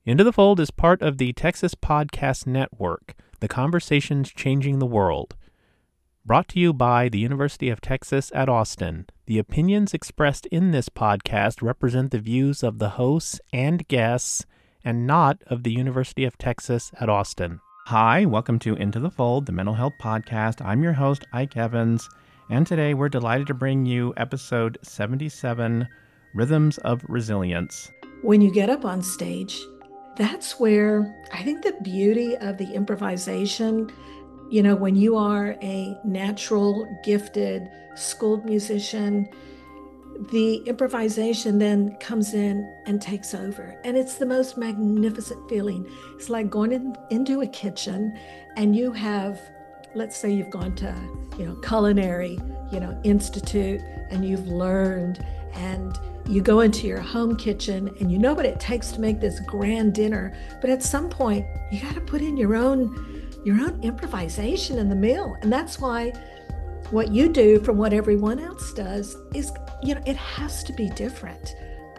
Into the Fold is part of the Texas Podcast Network, the conversations changing the world. Brought to you by the University of Texas at Austin. The opinions expressed in this podcast represent the views of the hosts and guests and not of the University of Texas at Austin. Hi, welcome to Into the Fold, the mental health podcast. I'm your host, Ike Evans, and today we're delighted to bring you episode 77, Rhythms of Resilience. When you get up on stage, that's where I think the beauty of the improvisation, when you are a natural, gifted, schooled musician, the improvisation then comes in and takes over. And it's the most magnificent feeling. It's like going into a kitchen and you have, let's say you've gone to, culinary, institute, and you've learned, and you go into your home kitchen and you know what it takes to make this grand dinner, but at some point you got to put in your own improvisation in the meal. And that's why what you do from what everyone else does is, it has to be different.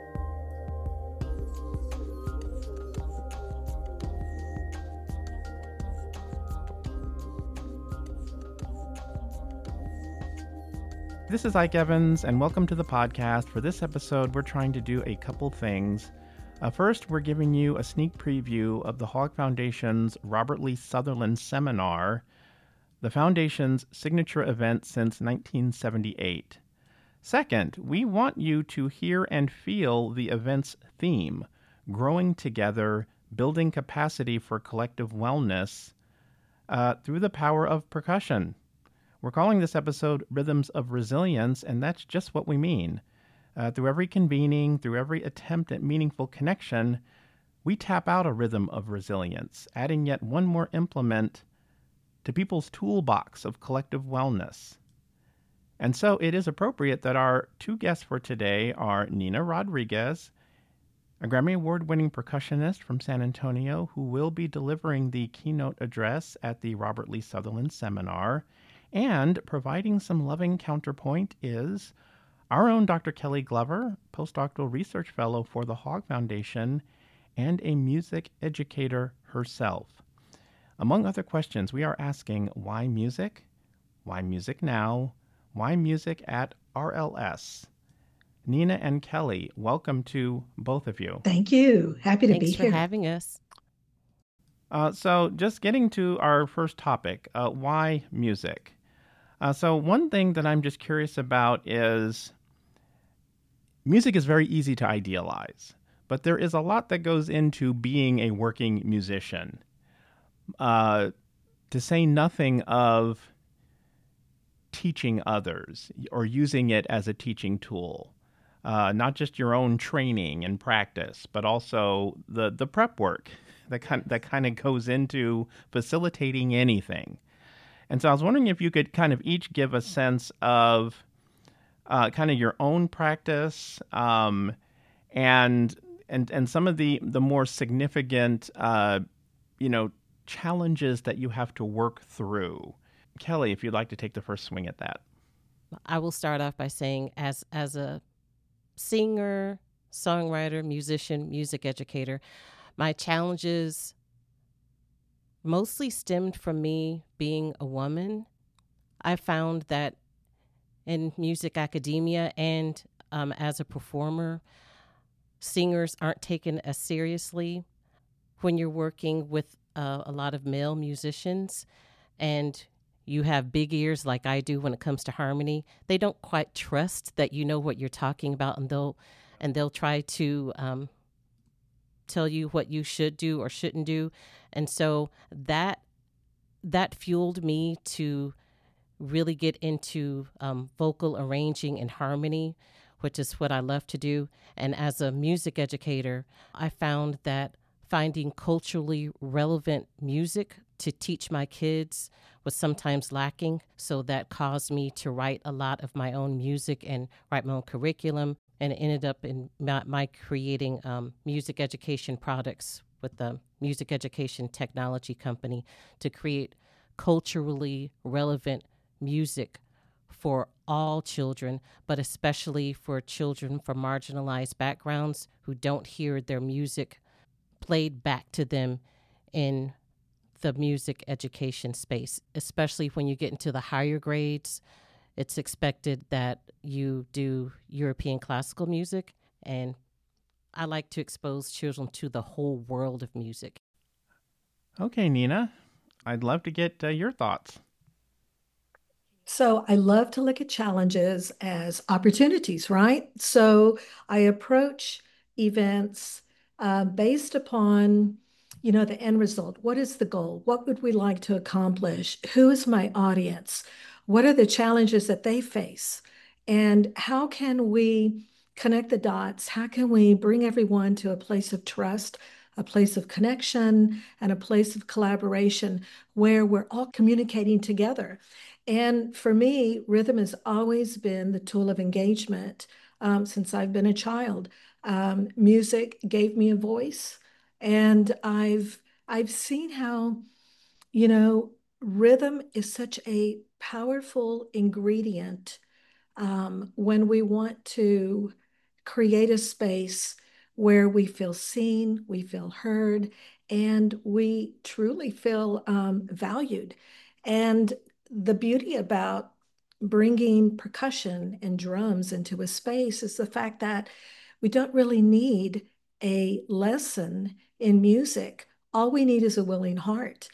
This is Ike Evans, and welcome to the podcast. For this episode, we're trying to do a couple things. First, we're giving you a sneak preview of the Hogg Foundation's Robert Lee Sutherland Seminar, the Foundation's signature event since 1978. Second, we want you to hear and feel the event's theme, growing together, building capacity for collective wellness through the power of percussion. We're calling this episode Rhythms of Resilience, and that's just what we mean. Through every convening, through every attempt at meaningful connection, we tap out a rhythm of resilience, adding yet one more implement to people's toolbox of collective wellness. And so it is appropriate that our two guests for today are Nina Rodriguez, a Grammy Award-winning percussionist from San Antonio who will be delivering the keynote address at the Robert Lee Sutherland Seminar, and providing some loving counterpoint is our own Dr. Kelly Glover, postdoctoral research fellow for the Hogg Foundation and a music educator herself. Among other questions, we are asking why music? Why music now? Why music at RLS? Nina and Kelly, welcome to both of you. Thank you. Happy to be here. Thanks for having us. So just getting to our first topic, why music? So one thing that I'm just curious about is music is very easy to idealize, but there is a lot that goes into being a working musician. To say nothing of teaching others or using it as a teaching tool. Not just your own training and practice, but also the prep work that kind of goes into facilitating anything. And so I was wondering if you could kind of each give a sense of kind of your own practice and some of the more significant challenges that you have to work through. Kelly, if you'd like to take the first swing at that. I will start off by saying as a singer, songwriter, musician, music educator, my challenges mostly stemmed from me being a woman. I found that in music academia and as a performer, singers aren't taken as seriously when you're working with a lot of male musicians and you have big ears like I do when it comes to harmony. They don't quite trust that you know what you're talking about, and they'll try to tell you what you should do or shouldn't do. And so that fueled me to really get into vocal arranging and harmony, which is what I love to do. And as a music educator, I found that finding culturally relevant music to teach my kids was sometimes lacking. So that caused me to write a lot of my own music and write my own curriculum. And it ended up in my creating music education products with the Music Education Technology Company to create culturally relevant music for all children, but especially for children from marginalized backgrounds who don't hear their music played back to them in the music education space, especially when you get into the higher grades. It's expected that you do European classical music, and I like to expose children to the whole world of music. Okay, Nina, I'd love to get your thoughts. So I love to look at challenges as opportunities, right? So I approach events based upon, the end result. What is the goal? What would we like to accomplish? Who is my audience? What are the challenges that they face? And how can we connect the dots? How can we bring everyone to a place of trust, a place of connection, and a place of collaboration where we're all communicating together? And for me, rhythm has always been the tool of engagement since I've been a child. Music gave me a voice, and I've seen how, you know, rhythm is such a powerful ingredient when we want to create a space where we feel seen, we feel heard, and we truly feel valued. And the beauty about bringing percussion and drums into a space is the fact that we don't really need a lesson in music. All we need is a willing heart.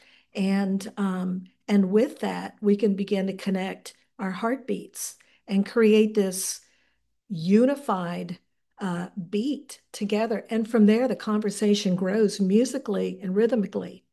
And with that, we can begin to connect our heartbeats and create this unified beat together. And from there, the conversation grows musically and rhythmically.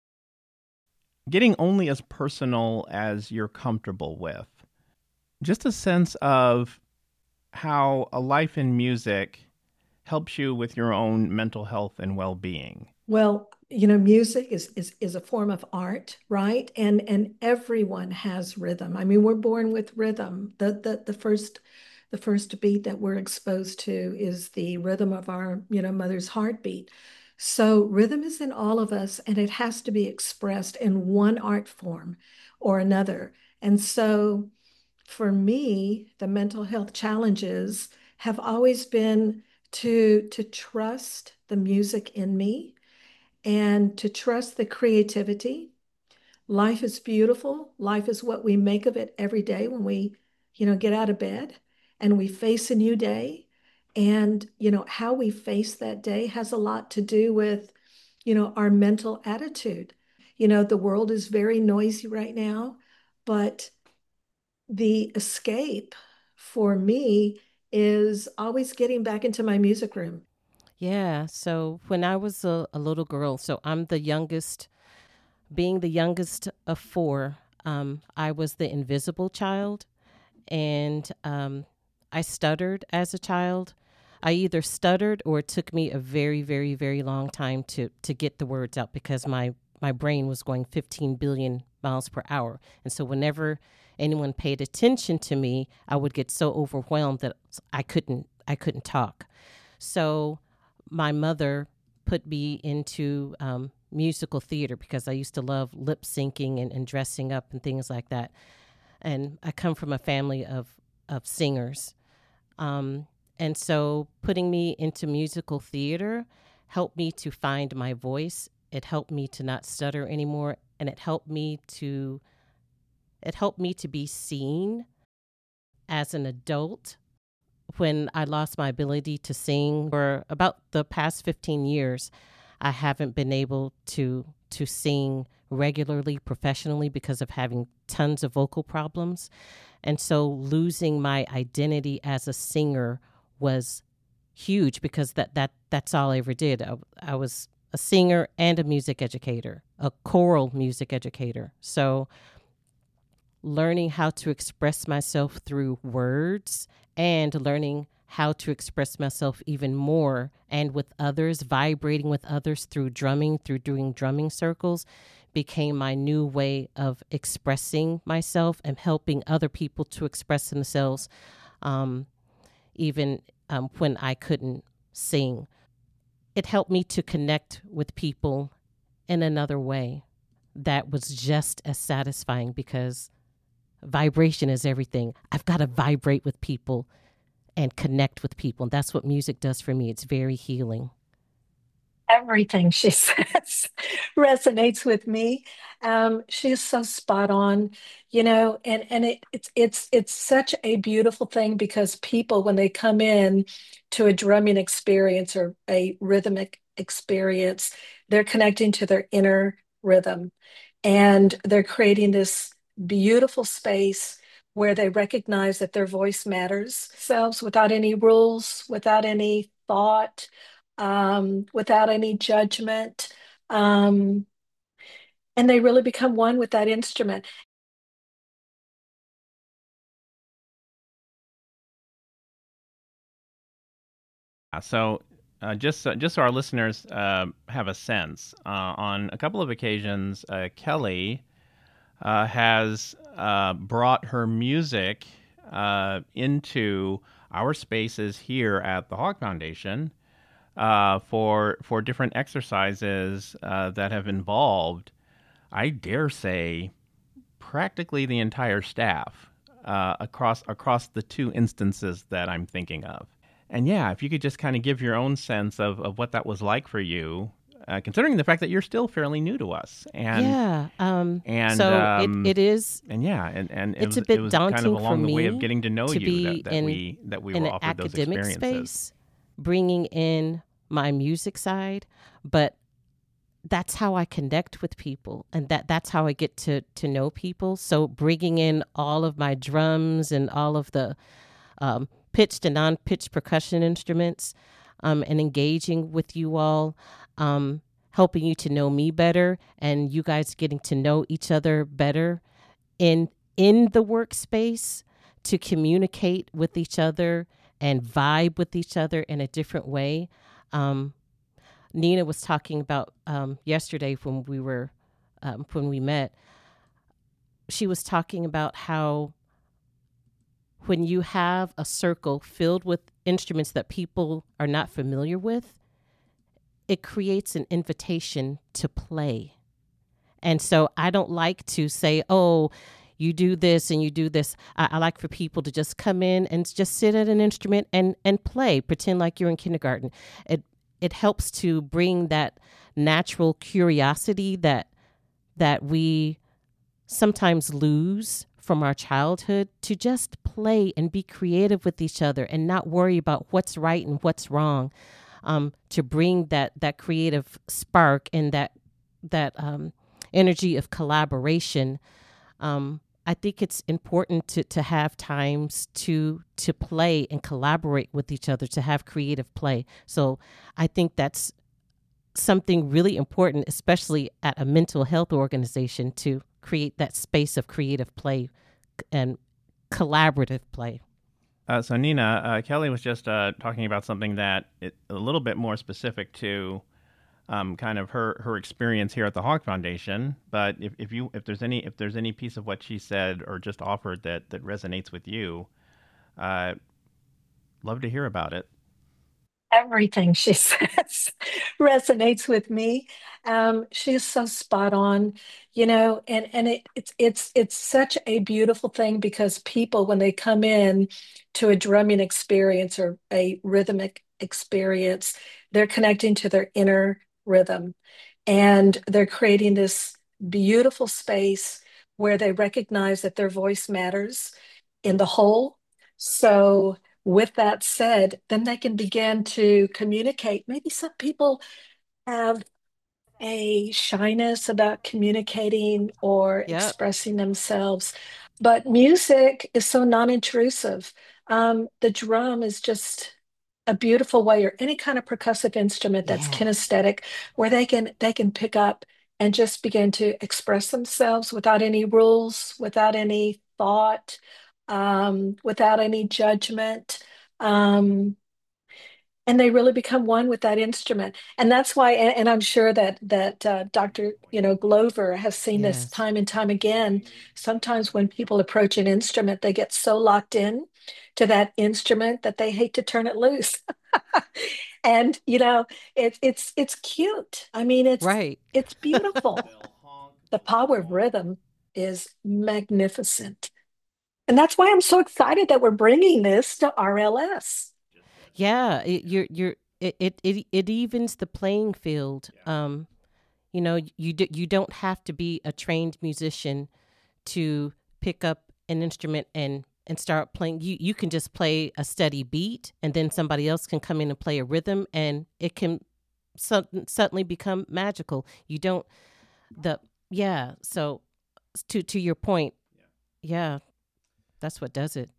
Getting only as personal as you're comfortable with. Just a sense of how a life in music helps you with your own mental health and well-being. Well, music is a form of art, right? And everyone has rhythm. I mean, we're born with rhythm. The first beat that we're exposed to is the rhythm of our, mother's heartbeat. So rhythm is in all of us, and it has to be expressed in one art form or another. And so for me, the mental health challenges have always been to trust the music in me and to trust the creativity. Life is beautiful. Life is what we make of it every day when we, get out of bed and we face a new day. And, how we face that day has a lot to do with, our mental attitude. The world is very noisy right now, but the escape for me is always getting back into my music room. Yeah, so when I was a little girl, so I'm the youngest, being the youngest of four, I was the invisible child, and I stuttered as a child. I either stuttered or it took me a very, very, very long time to get the words out because my brain was going 15 billion miles per hour. And so whenever anyone paid attention to me, I would get so overwhelmed that I couldn't talk. So my mother put me into musical theater because I used to love lip syncing and dressing up and things like that. And I come from a family of singers. And so putting me into musical theater helped me to find my voice. It helped me to not stutter anymore. And it helped me to be seen as an adult. When I lost my ability to sing for about the past 15 years, I haven't been able to sing regularly, professionally, because of having tons of vocal problems. And so losing my identity as a singer was huge because that's all I ever did. I was a singer and a music educator, a choral music educator. So learning how to express myself through words and learning how to express myself even more and with others, vibrating with others through drumming, through doing drumming circles, became my new way of expressing myself and helping other people to express themselves, even when I couldn't sing. It helped me to connect with people in another way that was just as satisfying because vibration is everything. I've got to vibrate with people and connect with people. And that's what music does for me. It's very healing. Everything she says resonates with me. She is so spot on, and it's such a beautiful thing because people, when they come in to a drumming experience or a rhythmic experience, they're connecting to their inner rhythm, and they're creating this beautiful space where they recognize that their voice matters themselves without any rules, without any thought, without any judgment. Um, and they really become one with that instrument. Just so our listeners have a sense, on a couple of occasions, Kelly has brought her music into our spaces here at the Hog Foundation for different exercises that have involved, I dare say, practically the entire staff across the two instances that I'm thinking of. And yeah, if you could just kind of give your own sense of what that was like for you, considering the fact that you're still fairly new to us, Yeah. and So it is and yeah, and it's a it bit was kind of daunting for along the way of me getting to know to you be that we in were an offered those academic experiences. space, bringing in my music side, but that's how I connect with people, and that's how I get to know people. So bringing in all of my drums and all of the pitched and non-pitched percussion instruments, and engaging with you all, helping you to know me better, and you guys getting to know each other better in the workspace, to communicate with each other and vibe with each other in a different way. Um, Nina was talking about yesterday when we met. She was talking about how when you have a circle filled with instruments that people are not familiar with, it creates an invitation to play. And so I don't like to say, oh, you do this and you do this. I like for people to just come in and just sit at an instrument and play, pretend like you're in kindergarten. It helps to bring that natural curiosity that we sometimes lose from our childhood, to just play and be creative with each other and not worry about what's right and what's wrong. To bring that creative spark and that energy of collaboration. I think it's important to have times to play and collaborate with each other, to have creative play. So I think that's something really important, especially at a mental health organization, to create that space of creative play and collaborative play. So Nina, Kelly was just talking about something that a little bit more specific to kind of her experience here at the Hog Foundation. But if there's any piece of what she said or just offered that resonates with you, uh, love to hear about it. Everything she says resonates with me. She is so spot on, and it's such a beautiful thing because people, when they come in to a drumming experience or a rhythmic experience, they're connecting to their inner rhythm, and they're creating this beautiful space where they recognize that their voice matters in the whole. So with that said, then they can begin to communicate. Maybe some people have a shyness about communicating or Yep. expressing themselves, but music is so non-intrusive. The drum is just a beautiful way, or any kind of percussive instrument that's Yeah. kinesthetic, where they can pick up and just begin to express themselves without any rules, without any thought, without any judgment. Um, and they really become one with that instrument, and that's why, and I'm sure that Dr. Glover has seen this Yes. time and time again. Sometimes when people approach an instrument, they get so locked in to that instrument that they hate to turn it loose. And it's cute. I mean, Right. it's beautiful. The power of rhythm is magnificent, and that's why I'm so excited that we're bringing this to RLS. Yeah. it evens the playing field. Yeah. You don't have to be a trained musician to pick up an instrument and start playing. You can just play a steady beat, and then somebody else can come in and play a rhythm, and it can suddenly become magical. You don't the yeah. So to your point, yeah, that's what does it.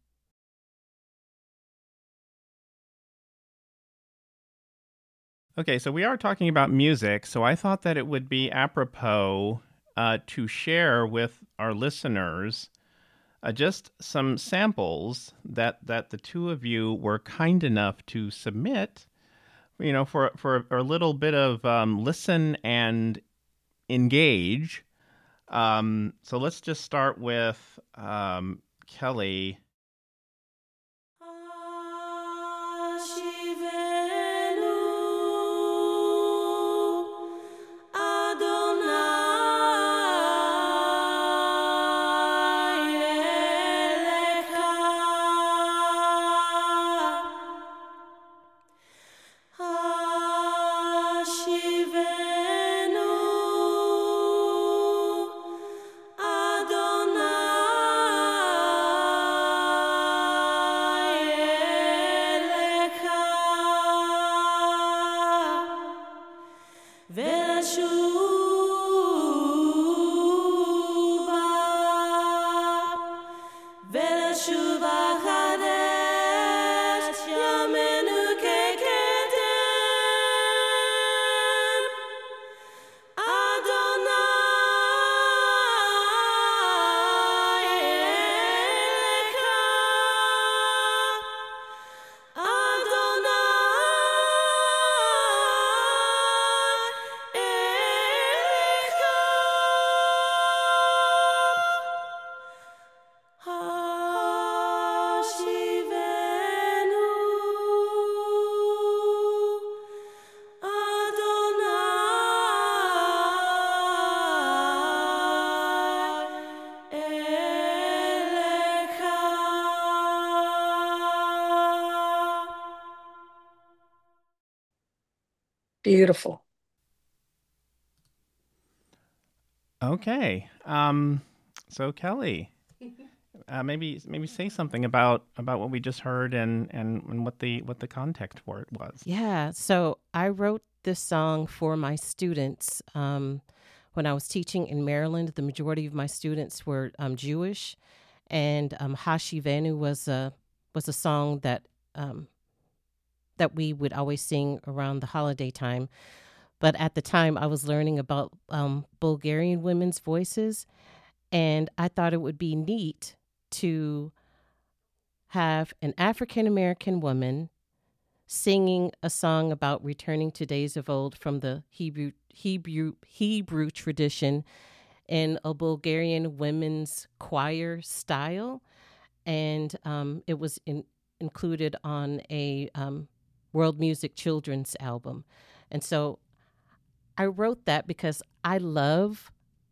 Okay, so we are talking about music, so I thought that it would be apropos to share with our listeners just some samples that the two of you were kind enough to submit, for a little bit of listen and engage. So let's just start with Kelly. Beautiful. Okay. So Kelly, maybe say something about what we just heard and what the context for it was. Yeah. So I wrote this song for my students. When I was teaching in Maryland, the majority of my students were Jewish, and Hashivenu was a song that that we would always sing around the holiday time. But at the time, I was learning about Bulgarian women's voices, and I thought it would be neat to have an African American woman singing a song about returning to days of old from the Hebrew tradition in a Bulgarian women's choir style, and it was included on a world music children's album. And so I wrote that because I love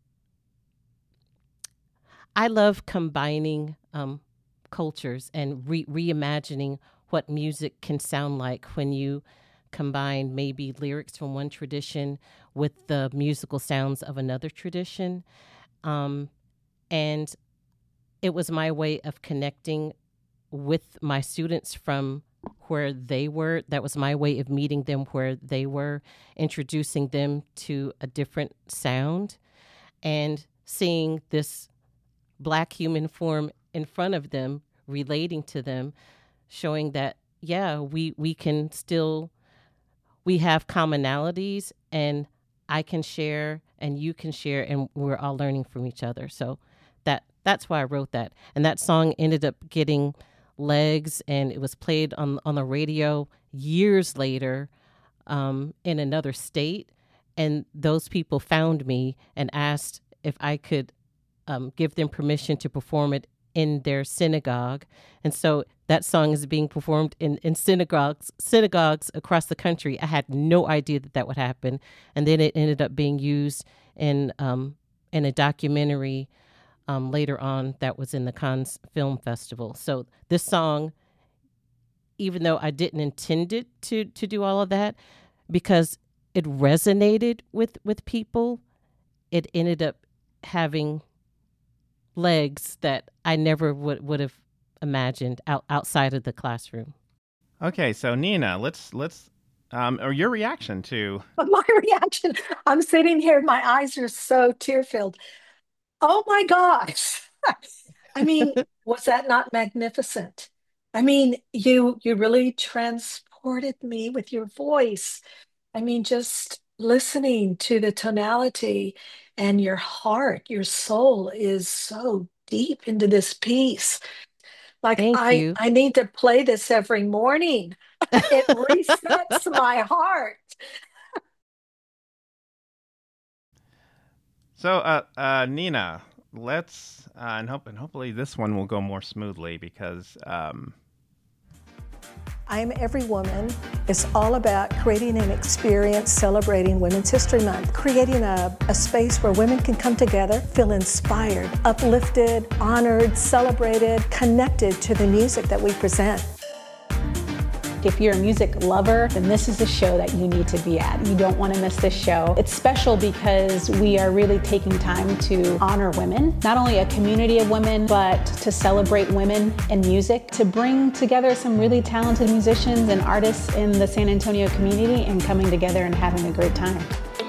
combining cultures and reimagining what music can sound like when you combine maybe lyrics from one tradition with the musical sounds of another tradition. And it was my way of connecting with my students from where they were. That was my way of meeting them where they were, introducing them to a different sound, and seeing this Black human form in front of them, relating to them, showing that, yeah, we can still, we have commonalities, and I can share and you can share, and we're all learning from each other. So that's why I wrote that. And that song ended up getting legs, and it was played on the radio years later in another state. And those people found me and asked if I could give them permission to perform it in their synagogue. And so that song is being performed in synagogues across the country. I had no idea that would happen. And then it ended up being used in a documentary later on that was in the Cannes Film Festival. So this song even though I didn't intend it to do all of that, because it resonated with people, it ended up having legs that I never would have imagined outside of the classroom. Okay, so Nina, let's or your reaction to. But my reaction, I'm sitting here, my eyes are so tear-filled. Oh my gosh. I mean, was that not magnificent? I mean, you really transported me with your voice. I mean, just listening to the tonality and your heart, your soul is so deep into this piece. Like Thank I you. I need to play this every morning. It resets my heart. So, Nina, let's and hopefully this one will go more smoothly because I Am Every Woman is all about creating an experience celebrating Women's History Month, creating a space where women can come together, feel inspired, uplifted, honored, celebrated, connected to the music that we present. If you're a music lover, then this is the show that you need to be at. You don't want to miss this show. It's special because we are really taking time to honor women, not only a community of women, but to celebrate women in music, to bring together some really talented musicians and artists in the San Antonio community and coming together and having a great time.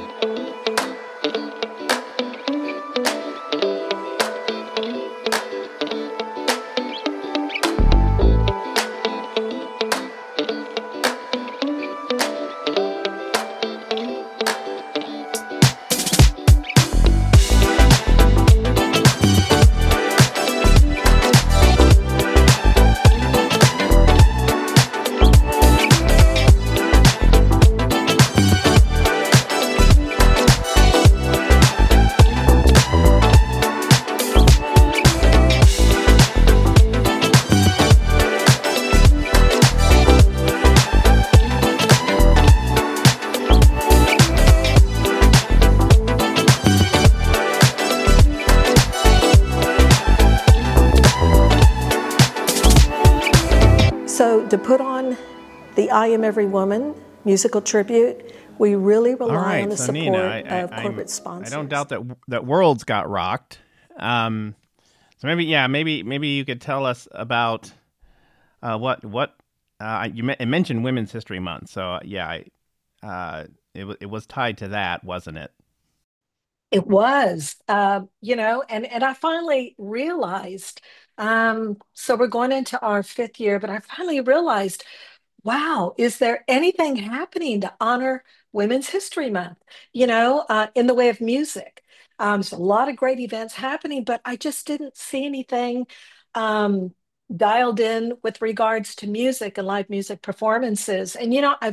So to put on the I Am Every Woman musical tribute, we really all rely right, on the so support Nina, of corporate sponsors. I don't doubt that Worlds got rocked. So maybe you could tell us about what it mentioned Women's History Month. So it was tied to that, wasn't it? It was, and I finally realized, so we're going into our fifth year, but I finally realized, wow, is there anything happening to honor Women's History Month, in the way of music? There's a lot of great events happening, but I just didn't see anything dialed in with regards to music and live music performances. And,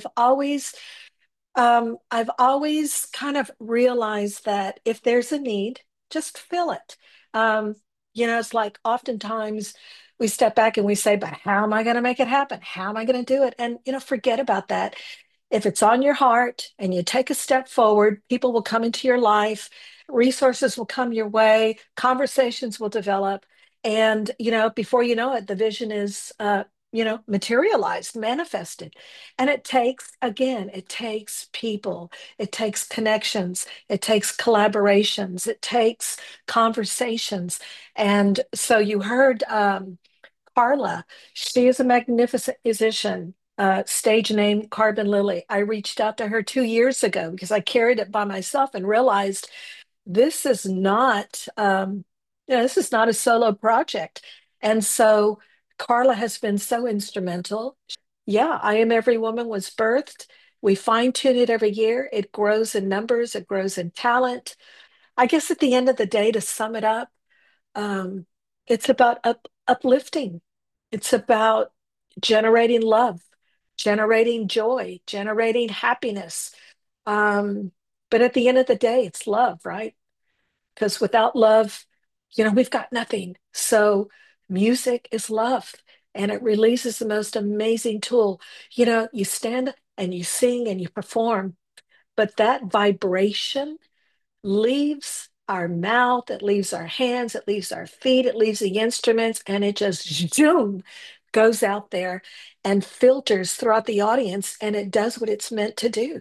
I've always kind of realized that if there's a need, just fill it. Um, it's like oftentimes we step back and we say, but how am I going to make it happen? How am I going to do it? And, forget about that. If it's on your heart and you take a step forward, people will come into your life, resources will come your way, conversations will develop. And, before you know it, the vision is, materialized, manifested. And it takes people, it takes connections, it takes collaborations, it takes conversations. And so you heard Carla, she is a magnificent musician. Stage name Carbon Lily. I reached out to her 2 years ago because I carried it by myself and realized this is not, this is not a solo project. And so Carla has been so instrumental. Yeah, I Am Every Woman was birthed. We fine tune it every year. It grows in numbers, it grows in talent. I guess at the end of the day, to sum it up, um, it's about uplifting. It's about generating love, generating joy, generating happiness. Um, but at the end of the day, it's love, right? Because without love, we've got nothing. So music is love, and it releases the most amazing tool. You stand and you sing and you perform, but that vibration leaves our mouth, it leaves our hands, it leaves our feet, it leaves the instruments, and it just zoom goes out there and filters throughout the audience, and it does what it's meant to do.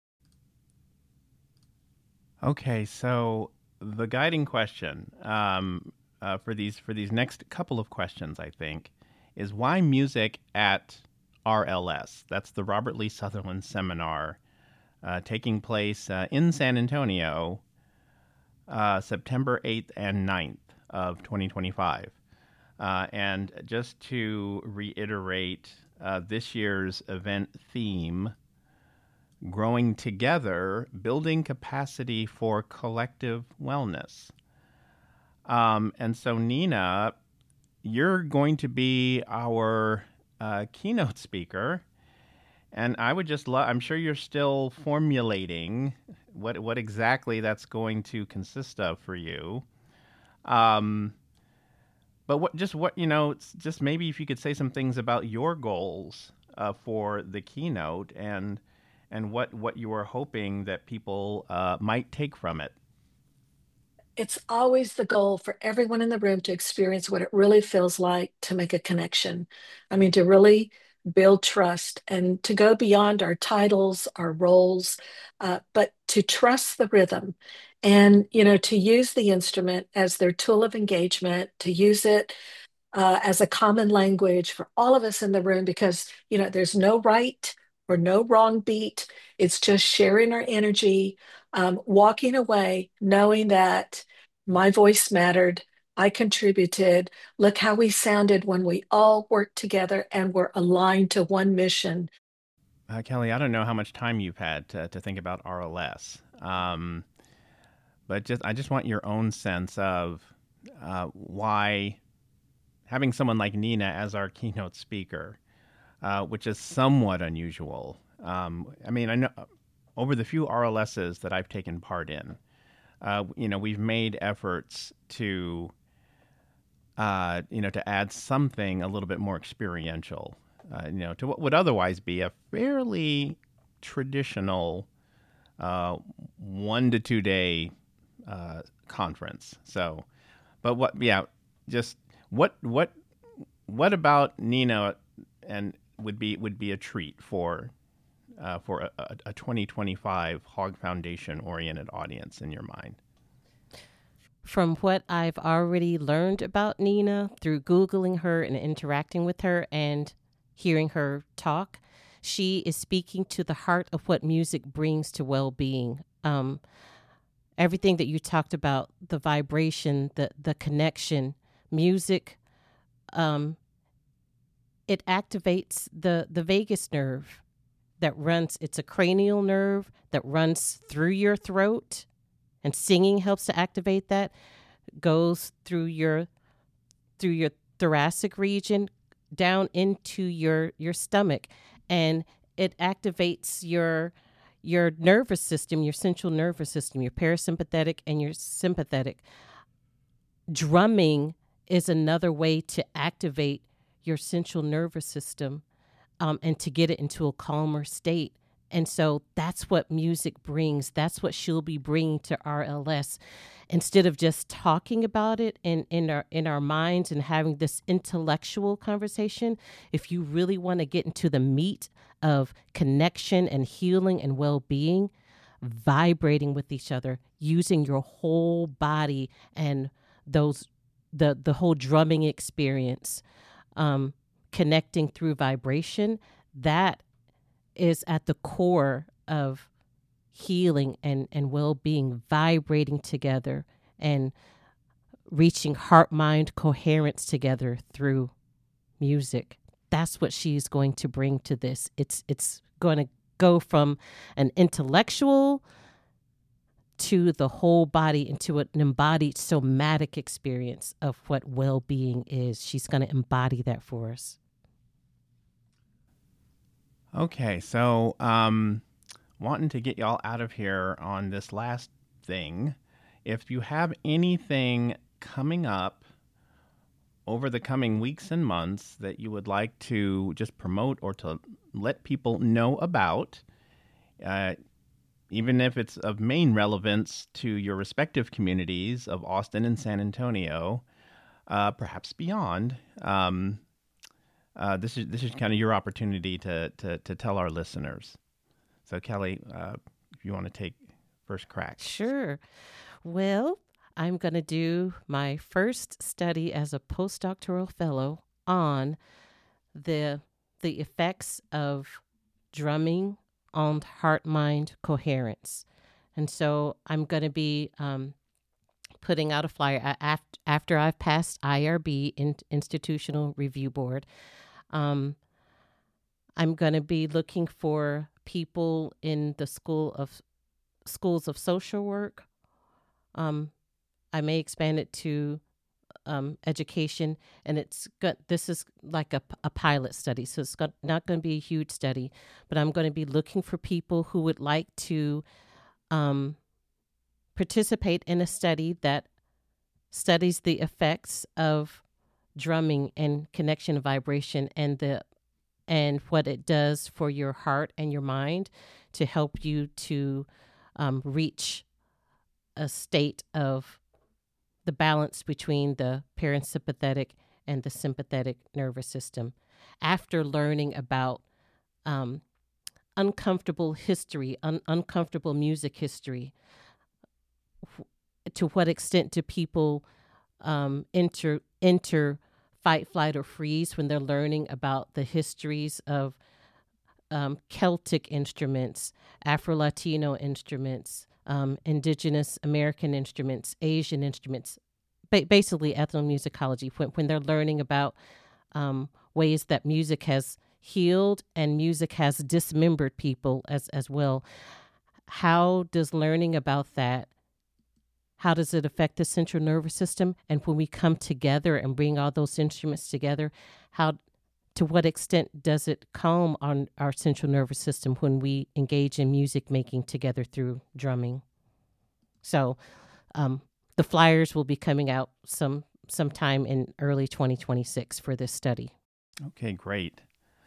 Okay, so the guiding question for these next couple of questions, I think, is why music at RLS? That's the Robert Lee Sutherland Seminar taking place in San Antonio, September 8th and 9th of 2025. And just to reiterate, this year's event theme, Growing Together, Building Capacity for Collective Wellness. And so, Nina, you're going to be our keynote speaker. And I would just love, I'm sure you're still formulating what exactly that's going to consist of for you. But just maybe if you could say some things about your goals for the keynote and what you are hoping that people might take from it. It's always the goal for everyone in the room to experience what it really feels like to make a connection. I mean, to really build trust and to go beyond our titles, our roles, but to trust the rhythm and, to use the instrument as their tool of engagement, to use it as a common language for all of us in the room, because, there's no right or no wrong beat. It's just sharing our energy, walking away, knowing that my voice mattered. I contributed. Look how we sounded when we all worked together and were aligned to one mission. Kelly, I don't know how much time you've had to think about RLS, but I just want your own sense of why having someone like Nina as our keynote speaker, which is somewhat unusual. I know over the few RLSs that I've taken part in, we've made efforts to add something a little bit more experiential, to what would otherwise be a fairly traditional 1 to 2 day conference. So, but what about Nina and would be a treat for a 2025 Hog Foundation oriented audience in your mind? From what I've already learned about Nina through Googling her and interacting with her and hearing her talk, she is speaking to the heart of what music brings to well-being. Everything that you talked about, the vibration, the connection, music, it activates the vagus nerve that runs. It's a cranial nerve that runs through your throat, and singing helps to activate that. Goes through your thoracic region down into your stomach, and it activates your nervous system, your central nervous system, your parasympathetic and your sympathetic. Drumming is another way to activate your central nervous system and to get it into a calmer state. And so that's what music brings. That's what she'll be bringing to RLS. Instead of just talking about it in our minds and having this intellectual conversation, if you really want to get into the meat of connection and healing and well-being, vibrating with each other, using your whole body and the whole drumming experience, connecting through vibration, that is at the core of healing and well-being, vibrating together and reaching heart-mind coherence together through music. That's what she's going to bring to this. It's going to go from an intellectual to the whole body, into an embodied somatic experience of what well-being is. She's going to embody that for us. Okay, so wanting to get y'all out of here on this last thing, if you have anything coming up over the coming weeks and months that you would like to just promote or to let people know about, even if it's of main relevance to your respective communities of Austin and San Antonio, perhaps beyond, this is kind of your opportunity to tell our listeners. So Kelly, if you want to take first crack. Sure. Well, I'm going to do my first study as a postdoctoral fellow on the effects of drumming on heart-mind coherence. And so I'm going to be putting out a flyer after I've passed IRB, Institutional Review Board. I'm going to be looking for people in the schools of social work. I may expand it to education, and this is like a pilot study, so it's not going to be a huge study, but I'm going to be looking for people who would like to participate in a study that studies the effects of drumming and connection vibration and what it does for your heart and your mind to help you to reach a state of the balance between the parasympathetic and the sympathetic nervous system. After learning about uncomfortable history, uncomfortable music history, to what extent do people enter fight, flight, or freeze when they're learning about the histories of Celtic instruments, Afro-Latino instruments, indigenous American instruments, Asian instruments, basically ethnomusicology, when they're learning about ways that music has healed and music has dismembered people as well. How does learning about that, how does it affect the central nervous system? And when we come together and bring all those instruments together, to what extent does it calm on our central nervous system when we engage in music making together through drumming? So the flyers will be coming out sometime in early 2026 for this study. Okay, great.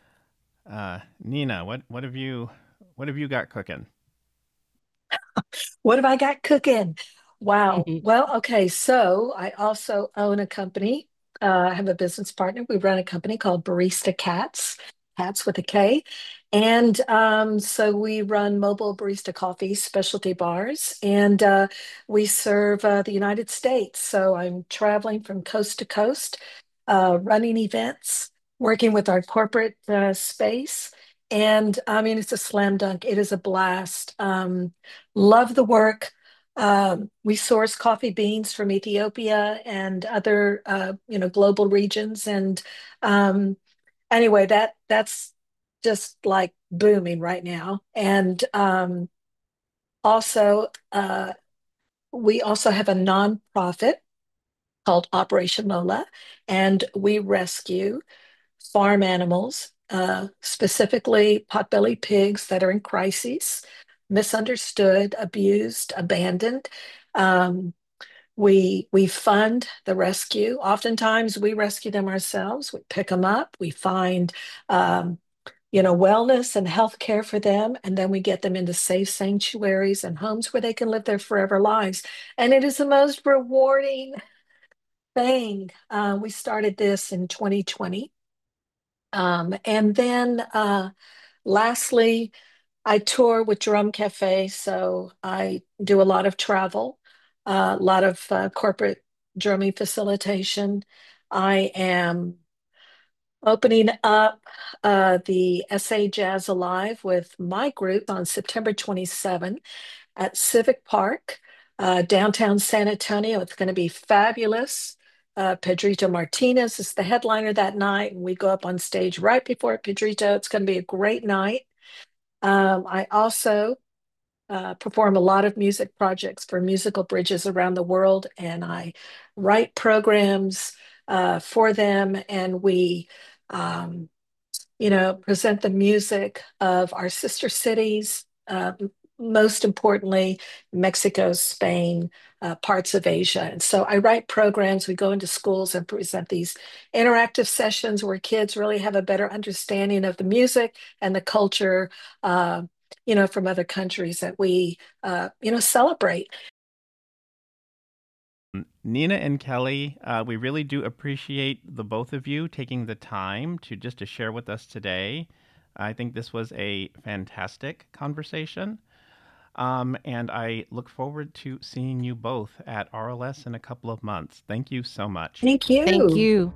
Nina, what have you got cooking? What have I got cooking? Wow. Well, okay. So I also own a company. I have a business partner. We run a company called Barista Cats, Cats with a K. And so we run mobile barista coffee specialty bars, and we serve the United States. So I'm traveling from coast to coast, running events, working with our corporate space. And I mean, it's a slam dunk. It is a blast. Love the work. We source coffee beans from Ethiopia and other, global regions. And anyway, that's just like booming right now. And also, we also have a nonprofit called Operation Lola, and we rescue farm animals, specifically potbelly pigs that are in crises, misunderstood, abused, abandoned. Um, we fund the rescue. Oftentimes, we rescue them ourselves. We pick them up. We find wellness and health care for them, and then we get them into safe sanctuaries and homes where they can live their forever lives. And it is the most rewarding thing. We started this in 2020. And then lastly, I tour with Drum Cafe, so I do a lot of travel, a lot of corporate drumming facilitation. I am opening up the SA Jazz Alive with my group on September 27 at Civic Park, downtown San Antonio. It's going to be fabulous. Pedrito Martinez is the headliner that night, and we go up on stage right before Pedrito. It's going to be a great night. I also perform a lot of music projects for musical bridges around the world, and I write programs for them, and we present the music of our sister cities, most importantly, Mexico, Spain, parts of Asia. And so I write programs. We go into schools and present these interactive sessions where kids really have a better understanding of the music and the culture, from other countries that we, celebrate. Nina and Kelly, we really do appreciate the both of you taking the time to share with us today. I think this was a fantastic conversation. And I look forward to seeing you both at RLS in a couple of months. Thank you so much. Thank you. Thank you.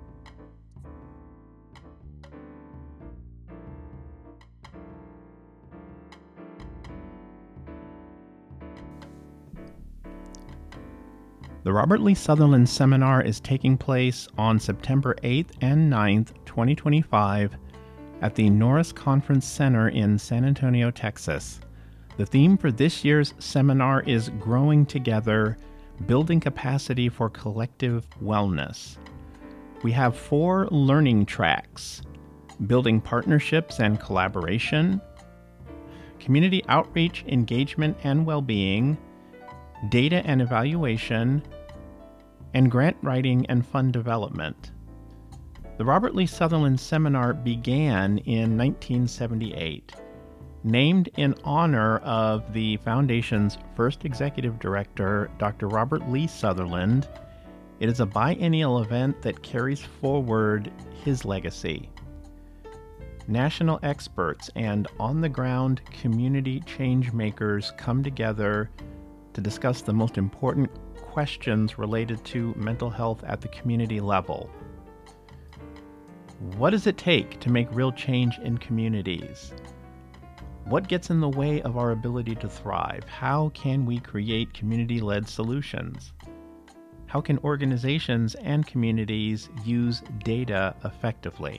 The Robert Lee Sutherland Seminar is taking place on September 8th and 9th, 2025 at the Norris Conference Center in San Antonio, Texas. The theme for this year's seminar is Growing Together, Building Capacity for Collective Wellness. We have 4 learning tracks: Building Partnerships and Collaboration, Community Outreach, Engagement and Well-Being, Data and Evaluation, and Grant Writing and Fund Development. The Robert Lee Sutherland Seminar began in 1978. Named in honor of the Foundation's first executive director, Dr. Robert Lee Sutherland, it is a biennial event that carries forward his legacy. National experts and on-the-ground community change makers come together to discuss the most important questions related to mental health at the community level. What does it take to make real change in communities? What gets in the way of our ability to thrive? How can we create community-led solutions? How can organizations and communities use data effectively?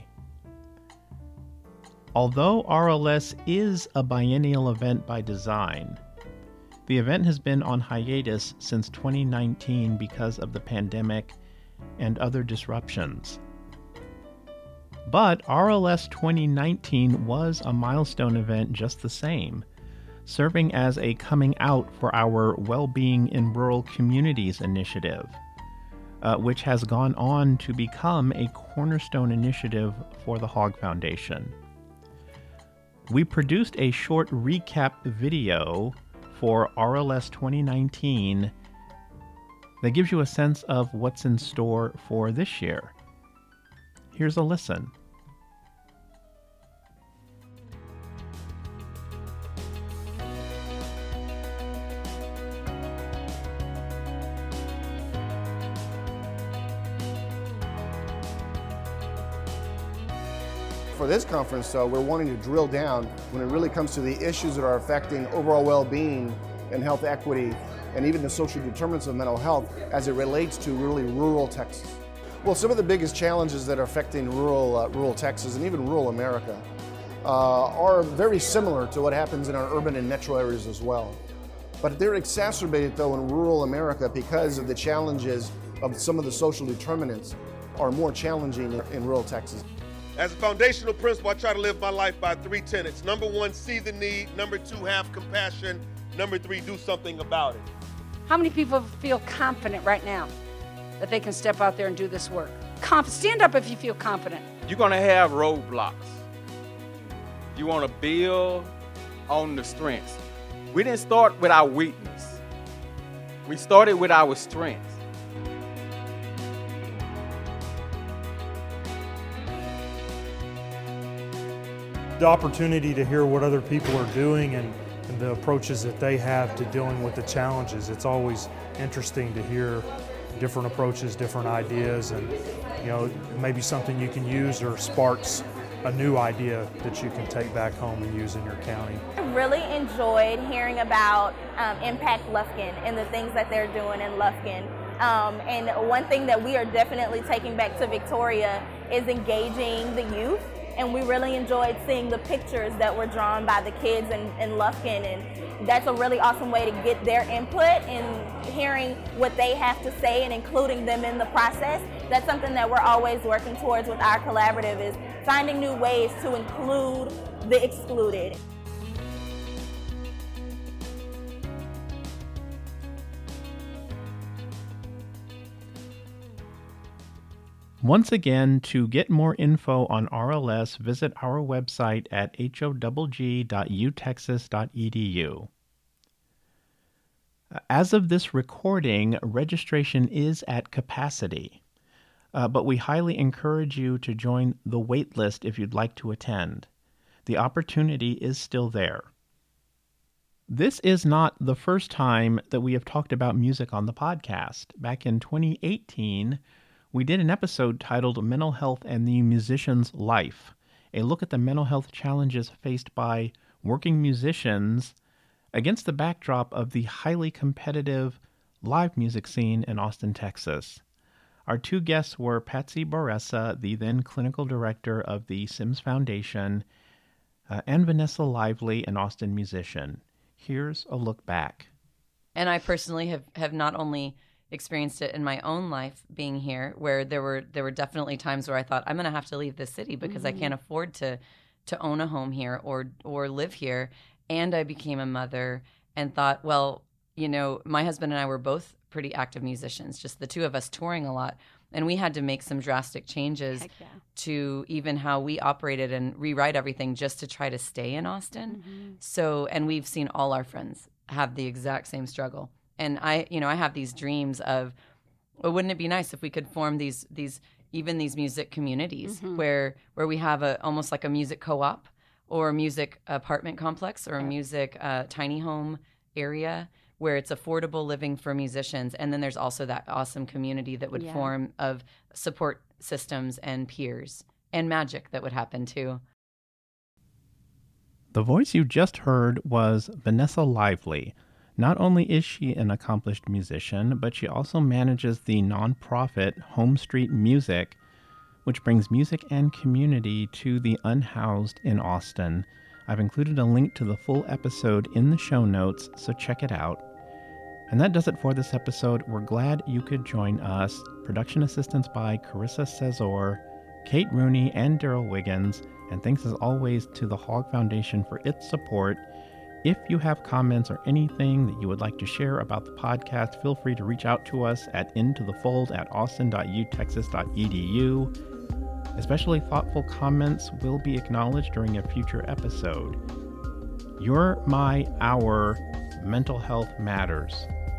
Although RLS is a biennial event by design, the event has been on hiatus since 2019 because of the pandemic and other disruptions. But RLS 2019 was a milestone event just the same, serving as a coming out for our Well-Being in Rural Communities initiative, which has gone on to become a cornerstone initiative for the Hogg Foundation. We produced a short recap video for RLS 2019 that gives you a sense of what's in store for this year. Here's a listen. For this conference, we're wanting to drill down when it really comes to the issues that are affecting overall well-being and health equity, and even the social determinants of mental health as it relates to really rural Texas. Well, some of the biggest challenges that are affecting rural Texas and even rural America are very similar to what happens in our urban and metro areas as well. But they're exacerbated though in rural America because of the challenges of some of the social determinants are more challenging in rural Texas. As a foundational principle, I try to live my life by 3 tenets. Number 1, see the need. Number 2, have compassion. Number 3, do something about it. How many people feel confident right now that they can step out there and do this work? Stand up if you feel confident. You're gonna have roadblocks. You wanna build on the strengths. We didn't start with our weakness. We started with our strengths. The opportunity to hear what other people are doing and the approaches that they have to dealing with the challenges. It's always interesting to hear different approaches, different ideas, and maybe something you can use or sparks a new idea that you can take back home and use in your county. I really enjoyed hearing about Impact Lufkin and the things that they're doing in Lufkin. And one thing that we are definitely taking back to Victoria is engaging the youth. And we really enjoyed seeing the pictures that were drawn by the kids in Lufkin, and that's a really awesome way to get their input and hearing what they have to say and including them in the process. That's something that we're always working towards with our collaborative, is finding new ways to include the excluded. Once again, to get more info on RLS, visit our website at howg.utexas.edu. As of this recording, registration is at capacity, but we highly encourage you to join the wait list if you'd like to attend. The opportunity is still there. This is not the first time that we have talked about music on the podcast. Back in 2018, we did an episode titled Mental Health and the Musician's Life, a look at the mental health challenges faced by working musicians against the backdrop of the highly competitive live music scene in Austin, Texas. Our two guests were Patsy Boressa, the then clinical director of the Sims Foundation, and Vanessa Lively, an Austin musician. Here's a look back. And I personally have not only experienced it in my own life being here, where there were definitely times where I thought I'm going to have to leave this city because I can't afford to own a home here or live here. And I became a mother and thought, well, you know, my husband and I were both pretty active musicians, just the two of us touring a lot. And we had to make some drastic changes to even how we operated and rewrite everything just to try to stay in Austin. So, and we've seen all our friends have the exact same struggle. And I have these dreams of, well, wouldn't it be nice if we could form these music communities where we have almost like a music co-op or a music apartment complex or a music tiny home area where it's affordable living for musicians. And then there's also that awesome community that would form of support systems and peers and magic that would happen too. The voice you just heard was Vanessa Lively. Not only is she an accomplished musician, but she also manages the nonprofit Home Street Music, which brings music and community to the unhoused in Austin. I've included a link to the full episode in the show notes, so check it out. And that does it for this episode. We're glad you could join us. Production assistance by Carissa Cesor, Kate Rooney, and Daryl Wiggins. And thanks as always to the Hog Foundation for its support. If you have comments or anything that you would like to share about the podcast, feel free to reach out to us at intothefold@austin.utexas.edu. Especially thoughtful comments will be acknowledged during a future episode. Our mental health matters.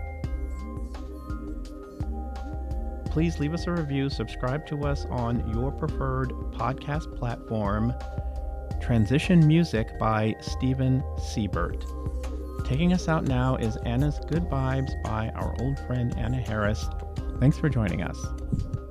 Please leave us a review, subscribe to us on your preferred podcast platform. Transition Music by Steven Siebert. Taking us out now is Anna's Good Vibes by our old friend Anna Harris. Thanks for joining us.